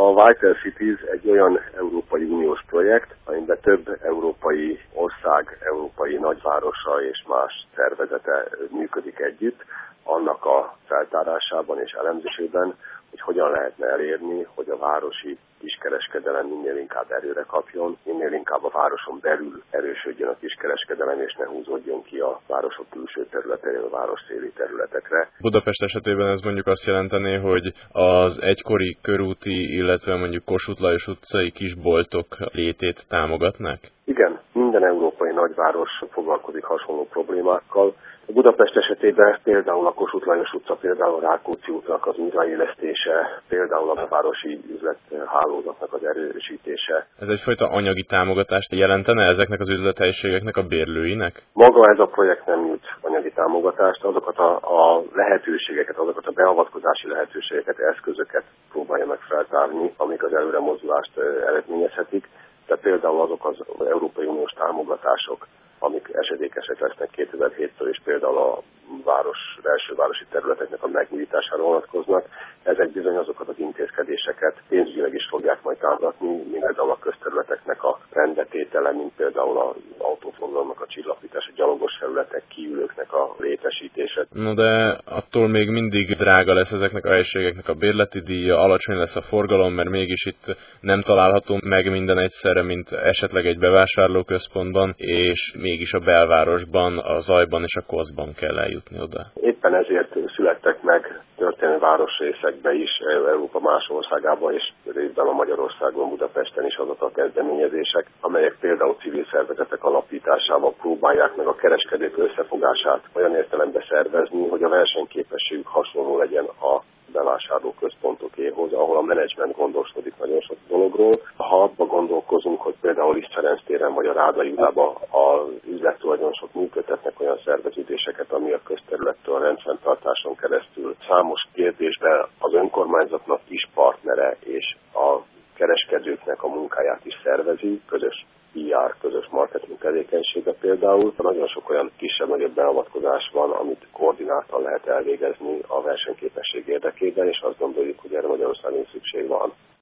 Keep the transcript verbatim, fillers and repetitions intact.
A Vital Cities egy olyan Európai Uniós projekt, amiben több európai ország, európai nagyvárosa és más szervezete működik együtt, annak a feltárásában és elemzésében, hogy hogyan lehetne elérni, hogy a városi kiskereskedelem minél inkább erőre kapjon, minél inkább a városon belül erősödjön a kiskereskedelem, és ne húzódjon ki a városok külső területeiről a város széli területekre. Budapest esetében ez mondjuk azt jelentené, hogy az egykori körúti, illetve mondjuk Kossuth Lajos utcai kisboltok létét támogatnák? Igen, minden európai nagyváros foglalkozik hasonló problémákkal. A Budapest esetében például a Kossuth Lajos utca, például a Rákóczi útnak az újraélesztése, például a városi üzlethálózatnak az erősítése. Ez egyfajta anyagi támogatást jelentene ezeknek az üzlethelyiségeknek a bérlőinek? Maga ez a projekt nem nyújt anyagi támogatást, azokat a, a lehetőségeket, azokat a beavatkozási lehetőségeket, eszközöket próbálja meg feltárni, amik az előremozdulást eredményezhetik. Tehát például azok az Európai Uniós támogatások, amik esedékesek lesznek kétezer-héttől, és például a város, első városi területeknek a megújítására vonatkoznak, ezek bizony azokat az intézkedéseket pénzügyileg is fogják majd támogatni, mint például a közterületeknek a rendbetétele, mint például az autóforgalomnak a csillapítása, gyalogos felületek, kiülőknek a létesítése. No de attól még mindig drága lesz ezeknek a helységeknek a bérleti díja, alacsony lesz a forgalom, mert mégis itt nem található meg minden egyszerre, mint esetleg egy bevásárlóközpontban, és mégis a belvárosban, a zajban és a koszban kell eljutni oda. Éppen ezért születtek meg történelmi városrészekbe is, Európa más országában és részben a Magyarországon, Budapesten is azok a kezdeményezések, amelyek például civil szervezetek alapításával próbálják meg a kereskedők összefogását olyan értelemben szervezni, hogy a versenyképességük hasonló legyen a bevásárlóközpontokéhoz, ahol a menedzsment gondoskodik nagyon sok dologról. Ha abba gondolkozunk, hogy például Liszt Ferenc téren vagy a Rádai utcában az üzlettulajdonosok működtetnek olyan szerveződéseket, ami a közterülettől a rendfenntartáson keresztül számos kérdésben az önkormányzatnak is partnere, és a kereskedőknek a munkáját is szervezi, közös pé er, közös marketing tevékenysége például. Nagyon sok olyan kisebb-nagyobb beavatkozás van, amit koordináltan lehet elvégezni a versenyképesség érdekében, és azt gondoljuk, hogy erre Magyarországon szükség van.